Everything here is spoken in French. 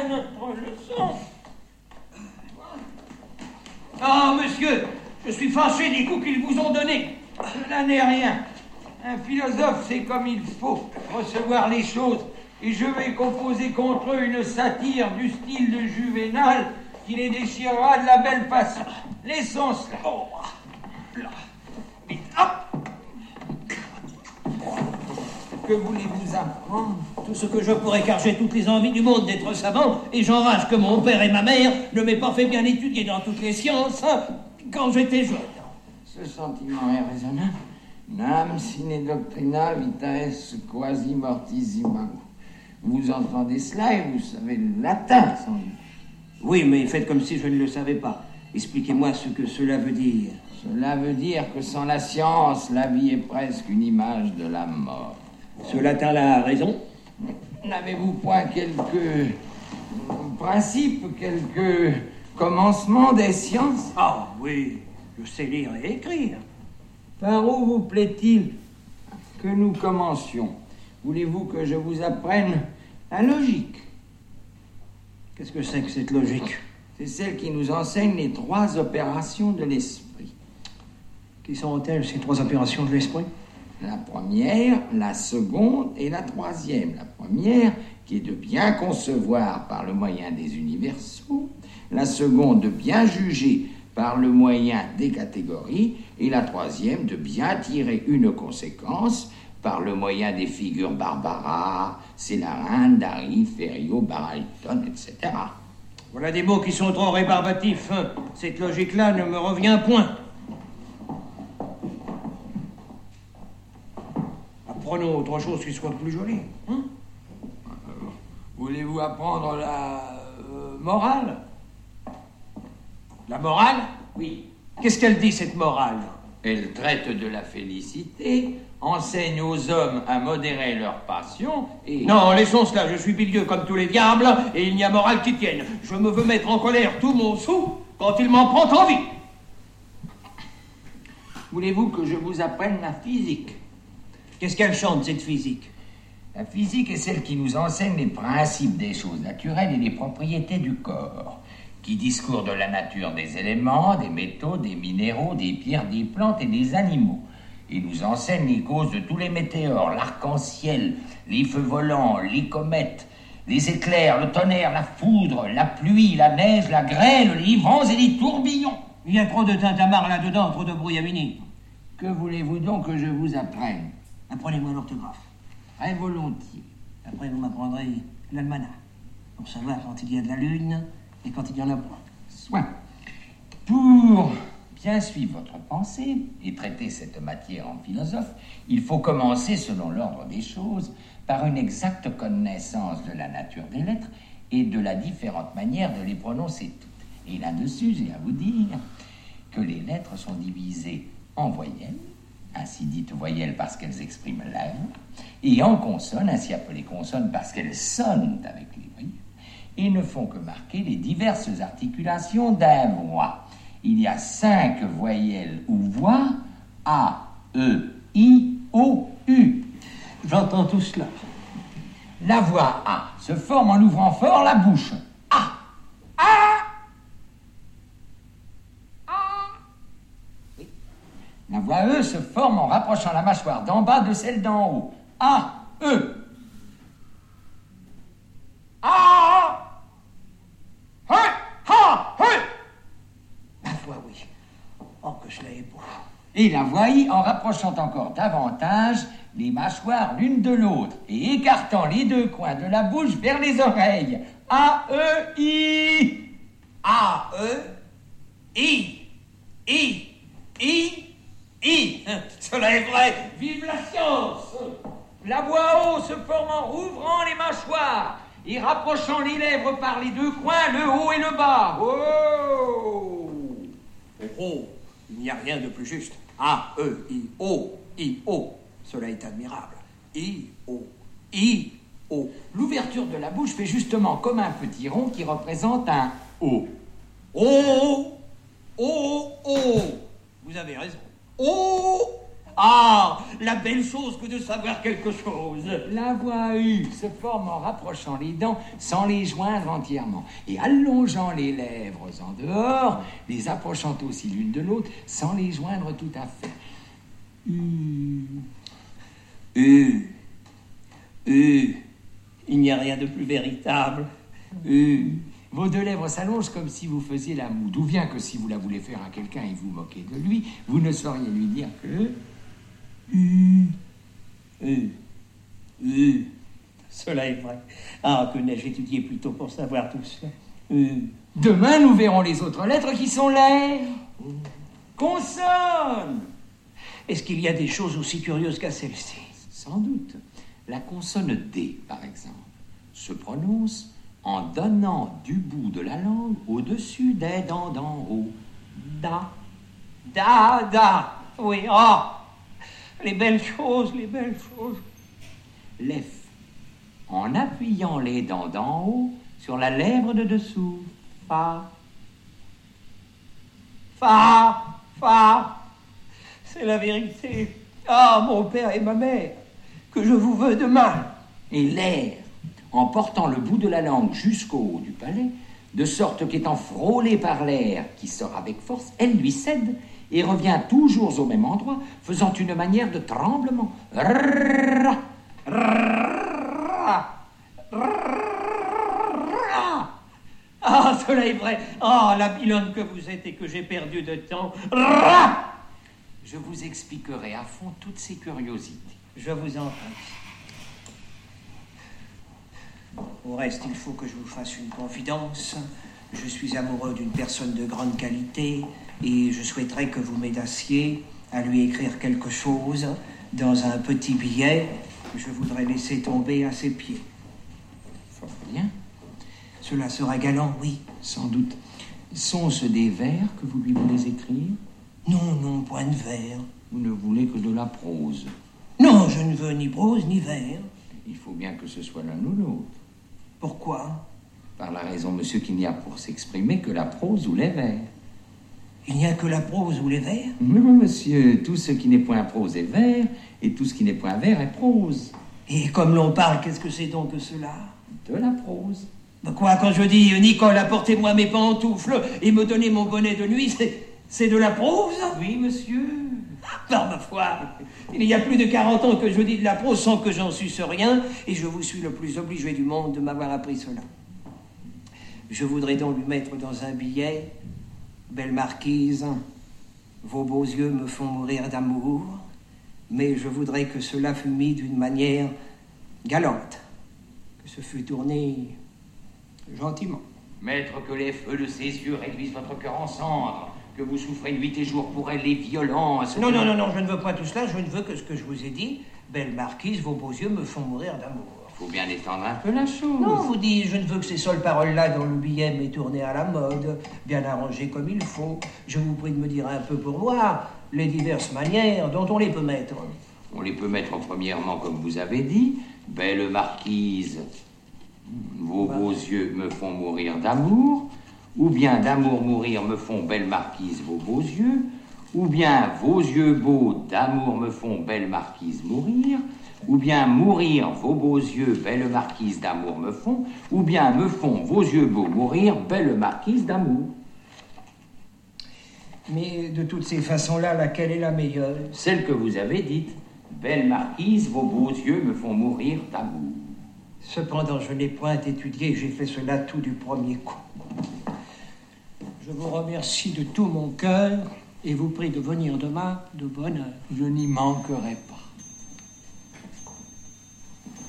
à notre leçon. Ah, monsieur, je suis fâché des coups qu'ils vous ont donnés. Cela n'est rien. Un philosophe sait comme il faut recevoir les choses. Et je vais composer contre eux une satire du style de Juvénal qui les déchirera de la belle façon. Laissons cela. Oh, là. Vite, hop. Que voulez-vous apprendre? Tout ce que je pourrais, car j'ai toutes les envies du monde d'être savant, et j'enrage que mon père et ma mère ne m'aient pas fait bien étudier dans toutes les sciences quand j'étais jeune. Ce sentiment est raisonnable. Nam sine doctrina vitae quasi mortis imago. Vous entendez cela et vous savez le latin, sans doute. Oui, mais faites comme si je ne le savais pas. Expliquez-moi ce que cela veut dire. Cela veut dire que sans la science, la vie est presque une image de la mort. Ce latin-là a raison. N'avez-vous point quelques principes, quelques commencements des sciences? Ah oui, je sais lire et écrire. Par où vous plaît-il que nous commencions? Voulez-vous que je vous apprenne la logique? Qu'est-ce que c'est que cette logique? C'est celle qui nous enseigne les 3 opérations de l'esprit. Qui sont-elles, ces 3 opérations de l'esprit? La première, la seconde et la troisième. La première, qui est de bien concevoir par le moyen des universaux. La seconde, de bien juger par le moyen des catégories. Et la troisième, de bien tirer une conséquence par le moyen des figures Barbara, Célarin, Dari, Ferriot, Baralton, etc. Voilà des mots qui sont trop rébarbatifs. Cette logique-là ne me revient point. Apprenons autre chose qui soit plus jolie. Voulez-vous apprendre la morale? La morale? Oui. Qu'est-ce qu'elle dit, cette morale? Elle traite de la félicité, enseigne aux hommes à modérer leurs passions et... Non, laissons cela, je suis bilieux comme tous les diables, et il n'y a morale qui tienne. Je me veux mettre en colère tout mon sou quand il m'en prend envie. Voulez-vous que je vous apprenne la physique? Qu'est-ce qu'elle chante, cette physique? La physique est celle qui nous enseigne les principes des choses naturelles et les propriétés du corps, qui discourt de la nature des éléments, des métaux, des minéraux, des pierres, des plantes et des animaux. Et nous enseigne les causes de tous les météores, l'arc-en-ciel, les feux volants, les comètes, les éclairs, le tonnerre, la foudre, la pluie, la neige, la grêle, les vents et les tourbillons. Il y a trop de tintamarre là-dedans, trop de brouillamini. Que voulez-vous donc que je vous apprenne? Apprenez-moi l'orthographe. Très volontiers. Après, vous m'apprendrez l'almanach, pour savoir quand il y a de la lune et quand il y en a pas. Soit. Pour bien suivre votre pensée et traiter cette matière en philosophe, il faut commencer, selon l'ordre des choses, par une exacte connaissance de la nature des lettres et de la différente manière de les prononcer toutes. Et là-dessus, j'ai à vous dire que les lettres sont divisées en voyelles, ainsi dites voyelles parce qu'elles expriment l'air, et en consonnes, ainsi appelées consonnes parce qu'elles sonnent avec les voyelles, et ne font que marquer les diverses articulations d'un mot. Il y a 5 voyelles ou voix, A, E, I, O, U. J'entends tout cela. La voix A se forme en ouvrant fort la bouche. A. A. A. Oui. La voix E se forme en rapprochant la mâchoire d'en bas de celle d'en haut. A, E. A. He, ha, he. La voix, oui. Oh, que cela est beau. Et la voix I en rapprochant encore davantage les mâchoires l'une de l'autre et écartant les 2 coins de la bouche vers les oreilles. A, E, I. A, E, I, I, I, I. Cela est vrai. Vive la science. La voix O se forme en rouvrant les mâchoires et rapprochant les lèvres par les 2 coins, le haut et le bas. Oh! Oh, il n'y a rien de plus juste. A, E, I, O, I, O. Cela est admirable. I, O, I, O. L'ouverture de la bouche fait justement comme un petit rond qui représente un O. O, O, O. Vous avez raison. O, Ah, la belle chose que de savoir quelque chose. La voix U se forme en rapprochant les dents sans les joindre entièrement et allongeant les lèvres en dehors, les approchant aussi l'une de l'autre sans les joindre tout à fait. Il n'y a rien de plus véritable. Vos deux lèvres s'allongent comme si vous faisiez la moue. D'où vient que si vous la voulez faire à quelqu'un et vous moquez de lui, vous ne sauriez lui dire que... Cela est vrai. Ah, que n'ai-je étudié plus tôt pour savoir tout ça. Demain, nous verrons les autres lettres qui sont l'air. Consonne. Est-ce qu'il y a des choses aussi curieuses qu'à celle-ci? Sans doute. La consonne D, par exemple, se prononce en donnant du bout de la langue au-dessus des dents d'en haut. Da. Da, da. Oui, ah. Les belles choses, les belles choses. L'F, en appuyant les dents d'en haut sur la lèvre de dessous. Fa. Fa. Fa. C'est la vérité. Ah, mon père et ma mère, que je vous veux de mal. Et l'air, en portant le bout de la langue jusqu'au haut du palais, de sorte qu'étant frôlée par l'air qui sort avec force, elle lui cède et revient toujours au même endroit, faisant une manière de tremblement. Rrrra, rrrra, rrrra. Ah, cela est vrai. Ah, la pilonne que vous êtes et que j'ai perdu de temps. Rrrra. Je vous expliquerai à fond toutes ces curiosités. Je vous en prie. Au reste, il faut que je vous fasse une confidence. Je suis amoureux d'une personne de grande qualité et je souhaiterais que vous m'aidassiez à lui écrire quelque chose dans un petit billet que je voudrais laisser tomber à ses pieds. Fort bien. Cela sera galant, oui. Sans doute. Sont-ce des vers que vous lui voulez écrire? Non, non, point de vers. Vous ne voulez que de la prose? Non, je ne veux ni prose ni vers. Il faut bien que ce soit l'un ou l'autre. Pourquoi? Par la raison, monsieur, qu'il n'y a pour s'exprimer que la prose ou les vers. Il n'y a que la prose ou les vers? Non, monsieur, tout ce qui n'est point prose est vers, et tout ce qui n'est point vers est prose. Et comme l'on parle, qu'est-ce que c'est donc que cela? De la prose. Ben quoi, quand je dis « Nicole, apportez-moi mes pantoufles et me donnez mon bonnet de nuit », c'est de la prose? Oui, monsieur. Par ma foi, il y a plus de 40 ans que je dis de la prose sans que j'en susse rien, et je vous suis le plus obligé du monde de m'avoir appris cela. Je voudrais donc lui mettre dans un billet « Belle marquise, vos beaux yeux me font mourir d'amour », mais je voudrais que cela fût mis d'une manière galante, que ce fût tourné gentiment. Maître, que les feux de ses yeux réduisent votre cœur en cendres, que vous souffrez nuit et jour pour elle les violences. Non, non, non, non, je ne veux pas tout cela, je ne veux que ce que je vous ai dit. Belle marquise, vos beaux yeux me font mourir d'amour. Faut bien étendre un peu la chose. Non, vous dites, je ne veux que ces seules paroles-là dont le billet m'est tourné à la mode, bien arrangé comme il faut. Je vous prie de me dire un peu pour voir les diverses manières dont on les peut mettre. On les peut mettre premièrement, comme vous avez dit, belle marquise, vos beaux yeux me font mourir d'amour, ou bien d'amour mourir me font belle marquise vos beaux yeux, ou bien vos yeux beaux d'amour me font belle marquise mourir, ou bien mourir vos beaux yeux belle marquise d'amour me font, ou bien me font vos yeux beaux mourir belle marquise d'amour. Mais de toutes ces façons-là, laquelle est la meilleure? Celle que vous avez dite, belle marquise, vos beaux yeux me font mourir d'amour. Cependant, je n'ai point étudié, j'ai fait cela tout du premier coup. Je vous remercie de tout mon cœur et vous prie de venir demain de bonne heure. Je n'y manquerai pas.